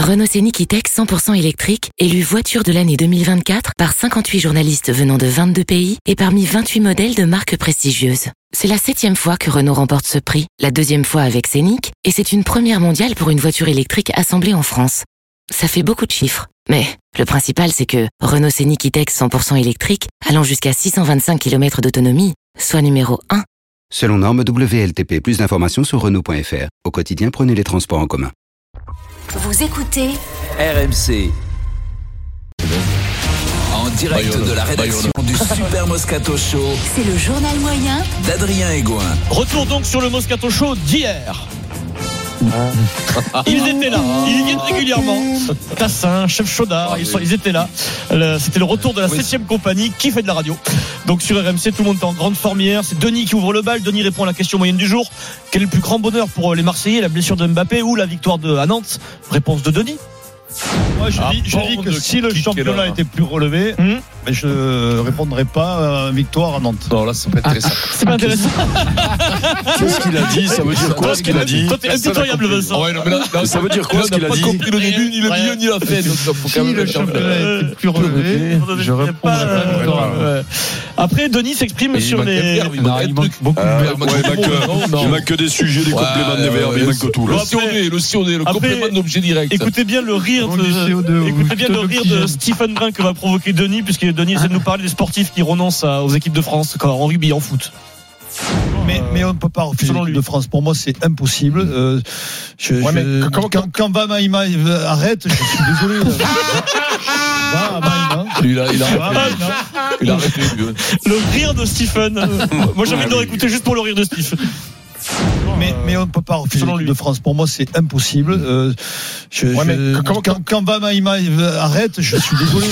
Renault Scénic E-Tech 100% électrique, élu voiture de l'année 2024 par 58 journalistes venant de 22 pays et parmi 28 modèles de marques prestigieuses. C'est la 7e fois que Renault remporte ce prix, la 2e fois avec Scénic, et c'est une première mondiale pour une voiture électrique assemblée en France. Ça fait beaucoup de chiffres, mais le principal c'est que Renault Scénic E-Tech 100% électrique, allant jusqu'à 625 km d'autonomie, soit numéro 1. Selon norme WLTP, plus d'informations sur Renault.fr. Au quotidien, prenez les transports en commun. Vous écoutez RMC. En direct de la rédaction du Super Moscato Show. C'est le journal moyen d'Adrien Egoin. Retour donc sur le Moscato Show d'hier. Ils étaient là, ils viennent régulièrement. Tassin, Chef Chaudard, ils étaient là. C'était le retour de la 7e compagnie qui fait de la radio. Donc sur RMC, tout le monde est en grande forme hier. C'est Denis qui ouvre le bal. Denis répond à la question moyenne du jour. Quel est le plus grand bonheur pour les Marseillais, la blessure de Mbappé ou la victoire à Nantes? Réponse de Denis. Moi, je dis que si le championnat était plus relevé, mais je ne répondrai pas à victoire à Nantes. Non, là, c'est pas intéressant. C'est pas intéressant. Qu'est-ce qu'il a dit? Ça veut dire quoi ce qu'il a dit? Toi, t'es impitoyable, Vincent. Ouais, non, mais là, ça veut dire quoi ce qu'il a dit? On n'a pas compris le début, ni le milieu, ni la fin. Si le championnat était plus relevé, je répondrai pas à victoire. Après, Denis s'exprime sur les. Il manque beaucoup de verbes. Il manque que des sujets, des compléments de verbes, il manque tout. Le sionné, le complément d'objet direct. Écoutez bien le rire de Stephen Brun que va provoquer Denis, puisque Denis essaie de nous parler des sportifs qui renoncent aux équipes de France en rugby, en foot. Mais on ne peut pas refuser l'équipe de France. Pour moi, c'est impossible. Quand Bamaïma arrête, je suis désolé. Il a arrêté. Le rire de Stephen. Moi, j'ai envie de le réécouter juste pour le rire de Steve. Mais on ne peut pas refuser l'équipe de France. Pour moi, c'est impossible. Quand Bamaïma arrête, je suis désolé.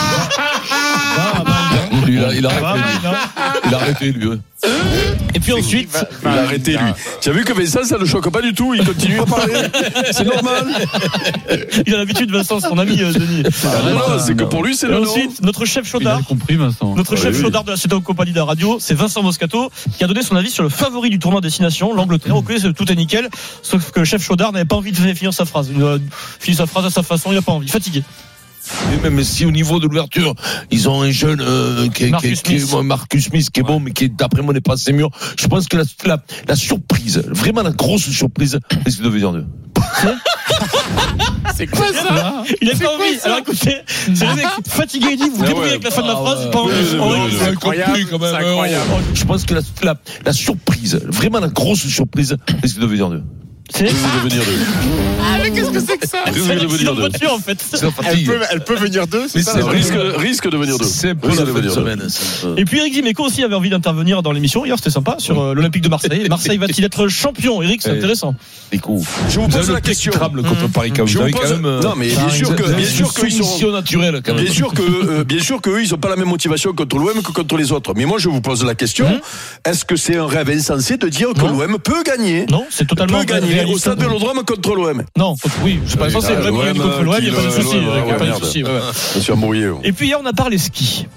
Il a arrêté, lui. Et puis ensuite, il a arrêté, lui. Tu as vu que Vincent, ça ne le choque pas du tout. Il continue à parler. C'est normal. Il a l'habitude, Vincent, son ami Denis. Non, c'est que pour lui, c'est le nom. Ensuite, notre chef chaudard. Compris, Vincent. Notre chef chaudard de la 7e compagnie de la radio, c'est Vincent Moscato, qui a donné son avis sur le favori du tournoi Destination, l'Angleterre. Ok, tout est nickel. Sauf que le chef chaudard n'avait pas envie de finir sa phrase. Il a fini sa phrase à sa façon, il n'a pas envie. Fatigué. Même si au niveau de l'ouverture, ils ont un jeune Marcus Smith qui est bon, mais qui d'après moi n'est pas assez mûr. Je pense que la surprise, vraiment la grosse surprise, c'est de venir d'eux. C'est quoi ça? Il a pas envie. Alors écoutez, c'est le mec fatigué, il dit vous débrouillez avec la fin de la phrase, pas envie. C'est incroyable. Je pense que la surprise, vraiment la grosse surprise, c'est de venir d'eux. C'est devenir d'eux. Ah mais qu'est-ce que c'est que ça? C'est la voiture en fait. Elle peut venir d'eux. C'est ça. Risque de venir d'eux. C'est un peu la fin de semaine. Et puis Eric Dimeco aussi avait envie d'intervenir dans l'émission hier, c'était sympa, sur l'Olympique de Marseille. Marseille va-t-il être champion? Eric, c'est intéressant. Je vous pose la question. Contre Paris quand même. Non mais bien sûr qu'ils sont naturels quand même. Bien sûr que eux ils ont pas la même motivation contre l'OM que contre les autres. Mais moi je vous pose la question, est-ce que c'est un rêve insensé de dire que l'OM peut gagner? Non, c'est totalement réaliste. Au stade Vélodrome contre l'OM. Non, oui, c'est pas insensé, contre l'OM, il n'y a pas de souci, il n'y a pas de souci. Je suis embrouillé. Et puis hier on a parlé ski.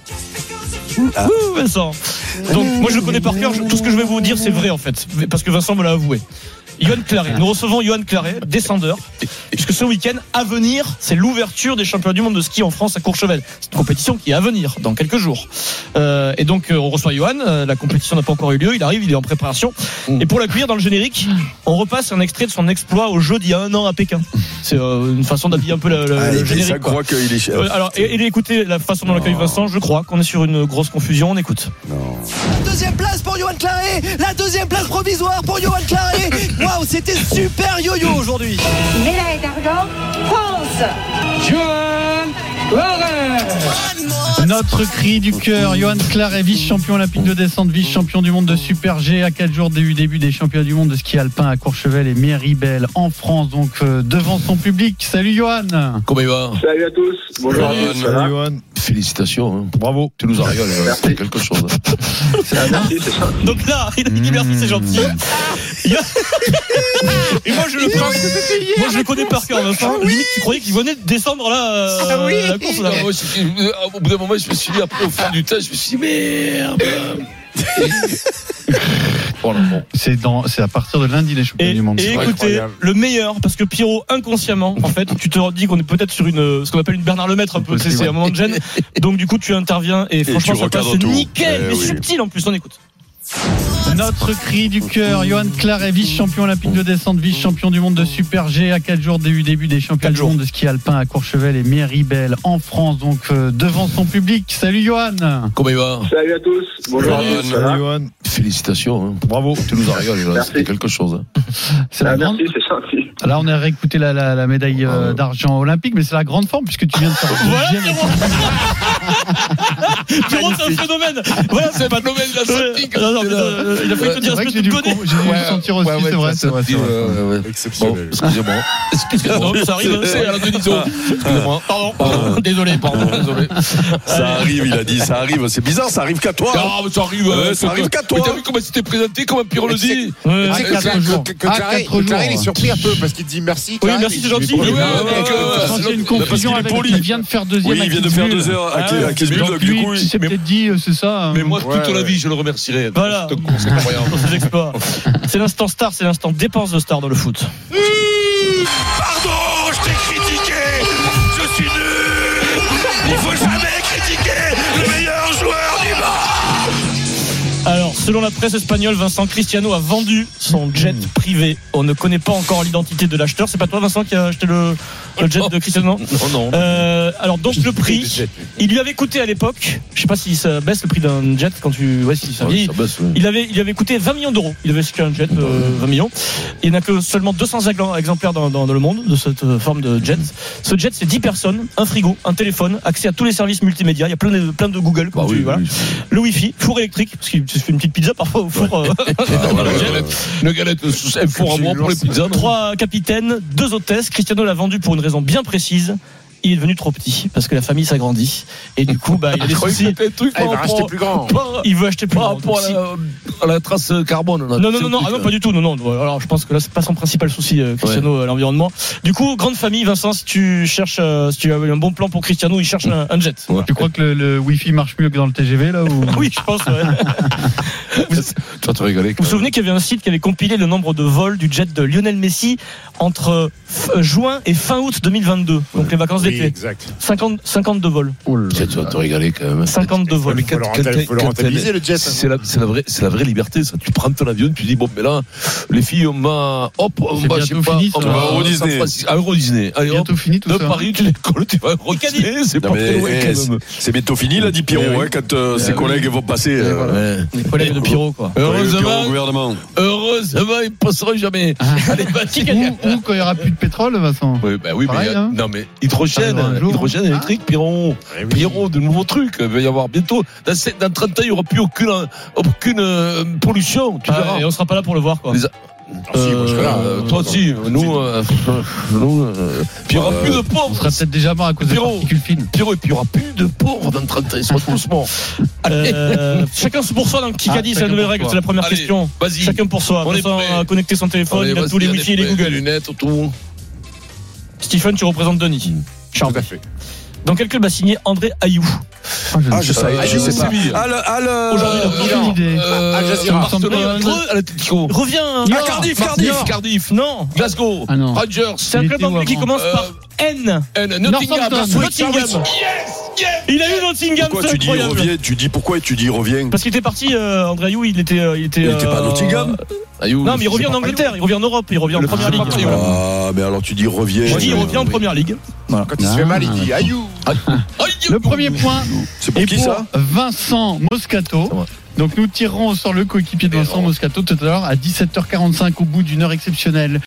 Vincent. Donc moi je le connais par cœur, tout ce que je vais vous dire c'est vrai en fait, parce que Vincent me l'a avoué. Yoann Claret. Nous recevons Yoann Claret, descendeur, puisque ce week-end, à venir, c'est l'ouverture des championnats du monde de ski en France à Courchevel. C'est une compétition qui est à venir, dans quelques jours. Et donc, on reçoit Yoann, la compétition n'a pas encore eu lieu, il arrive, il est en préparation. Et pour l'accueillir dans le générique, on repasse un extrait de son exploit au jeu d'il y a 1 an à Pékin. C'est une façon d'habiller un peu le générique. Ça croit qu'il est... Alors, et écoutez la façon dont l'accueille Vincent, je crois qu'on est sur une grosse confusion, on écoute. Non. La deuxième place pour Yoann Claret, la deuxième place provisoire pour Yoann Claret. Waouh, c'était super yo-yo aujourd'hui. Médaille d'argent, France. Yoann Claret. Notre cri du cœur, Yoann Claret, vice-champion olympique de descente, vice-champion du monde de Super G à 4 jours du début des championnats du monde de ski alpin à Courchevel et Méribel en France, donc devant son public. Salut Yoann. Comment il va? Salut à tous. Bonjour. Salut Yoann. Félicitations. Hein. Bravo. Tu nous as régalé. C'est quelque chose. Merci, c'est ça. Donc là, il a dit merci, c'est gentil. Et moi je le connais par cœur, Vincent. Limite, tu croyais qu'il venait de descendre là la course là. Au bout d'un moment, je me suis dit, après au fond du tas, je me suis dit merde. C'est à partir de lundi les championnats du monde. Et écoutez, incroyable. Le meilleur, parce que Pierrot, inconsciemment, en fait, tu te dis qu'on est peut-être sur ce qu'on appelle une Bernard Lemaitre un peu. C'est un moment de gêne. Donc du coup, tu interviens et franchement, ça passe nickel, mais subtil en plus. On écoute. Notre cri du cœur, Johan Claret, vice-champion olympique de descente, vice-champion du monde de Super G à 4 jours du début des championnats du monde de ski alpin à Courchevel et Méribel en France, donc devant son public. Salut Johan. Comment il va? Salut à tous. Bonjour. Salut Johan. Félicitations, hein. Bravo, tu nous as régalé là. C'était quelque chose. C'est merci, c'est gentil. Là, on a réécouté la médaille d'argent olympique, mais c'est la grande forme puisque tu viens de faire deuxième. Pierrot, c'est un phénomène. Voilà, c'est pas de domaine, il a senti. Il a fallu te dire ce que tu connais. J'ai dû le sentir aussi, c'est vrai. Exceptionnel. Excusez-moi. Non, ça arrive, c'est à la Deniso. Excusez-moi. Pardon. Désolé. Ça arrive, il a dit, ça arrive. C'est bizarre, ça arrive qu'à toi. Ah, mais ça arrive qu'à toi. Mais t'as vu comment c'était présenté, comment Pierrot le dit? C'est 4 jours. Claré, il est surpris un peu parce qu'il dit merci. Oui, merci, c'est gentil. C'est une confusion avec il vient de faire deuxième. Oui, il vient de faire 2 heures à Kisbull. Donc lui, il s'est peut-être dit, c'est ça. Mais moi, toute la vie, je le remercierai. Voilà. C'est incroyable. Ses exploits. C'est l'instant star, c'est l'instant dépense de star dans le foot. Pardon, je t'ai critiqué. Je suis nul. Il faut jamais critiquer le meilleur joueur du monde. Alors, selon la presse espagnole, Vincent Cristiano a vendu son jet privé. On ne connaît pas encore l'identité de l'acheteur. C'est pas toi, Vincent, qui a acheté le jet de Cristiano? Non. Alors, donc, le prix, il lui avait coûté à l'époque, je sais pas si ça baisse le prix d'un jet quand tu. Ouais, si ça baisse. Il avait coûté 20 millions d'euros. Il avait acheté un jet, 20 millions. Il n'y en a que seulement 200 exemplaires dans le monde de cette forme de jet. Ce jet, c'est 10 personnes, un frigo, un téléphone, accès à tous les services multimédia. Il y a plein de Google, comme voilà. Le Wi-Fi, four électrique, parce qu'il se fait une petite pizza parfois au four. Une galette, un four à bois pour les pizzas. 3 capitaines, 2 hôtesses. Cristiano l'a vendu pour une raison bien précise. Il est devenu trop petit parce que la famille s'agrandit et du coup il a des soucis. Il va acheter plus grand. Il veut acheter plus grand. Pour la trace carbone. Non, pas du tout. Non. Alors je pense que là c'est pas son principal souci, Cristiano, l'environnement. Du coup, grande famille, Vincent, si tu cherches, si tu as un bon plan pour Cristiano, il cherche un jet. Ouais. Tu crois que le Wi-Fi marche mieux que dans le TGV là ou... Oui, je pense. Tu vas te régaler. Vous vous souvenez qu'il y avait un site qui avait compilé le nombre de vols du jet de Lionel Messi entre juin et fin août 2022, donc les vacances d'été. Exact. 52 vols. Tu vas te régaler quand même. 52 vols. Il faut le rentabiliser le jet. C'est la vraie liberté, ça. Tu prends ton avion, tu dis bon, mais là, les filles, on va au Disney. À Euro Disney. Allez, bientôt fini tout ça. De Paris, tu décolles, tu vas à Euro Disney. C'est pas très loin quand même. C'est bientôt fini, là, dit Pierrot, quand ses collègues vont passer. Les collègues de Pierrot, quoi. Heureusement, ils ne passeront jamais. Allez, ou quand il n'y aura plus de pétrole, Vincent. Oui, pareil, mais non, mais hydrogène électrique, Pierrot, de nouveaux trucs. Il va y avoir bientôt. Dans 30 ans, il n'y aura plus aucune pollution. Tu verras. Et on sera pas là pour le voir, quoi. Toi aussi, nous, puis il n'y aura plus de pauvres. On sera peut-être déjà mort à cause des particules fines. Pierrot, et puis il n'y aura plus de pauvres dans 30 ans, ils seront tous morts. Chacun pour soi dans le Kikadi, c'est la nouvelle règle, c'est la première question. Vas-y. Chacun pour soi. Vincent a connecté son téléphone, il a tous les Wi-Fi et les Google. Les lunettes, tout. Stephen, tu représentes Denis. Charles. Tout à fait. Dans quel club a signé André Ayou? Je sais pas. Aujourd'hui, Al Jazeera. Revient. Cardiff. Non. Glasgow. Rangers. C'est un club anglais qui commence par N. Nottingham. Il a eu Nottingham. Pourquoi tu dis revient? Pourquoi tu dis revient? Parce qu'il était parti, André Ayou, il était pas à Nottingham? Non, mais il revient en Angleterre, il revient en Europe, il revient en Première Ligue. Ah, mais alors tu dis revient. Je dis il revient en Première Ligue. Quand il se fait mal, il dit Ayou. Le premier point est pour Vincent Moscato. Donc nous tirerons au sort le coéquipier de Vincent Moscato tout à l'heure à 17h45 au bout d'une heure exceptionnelle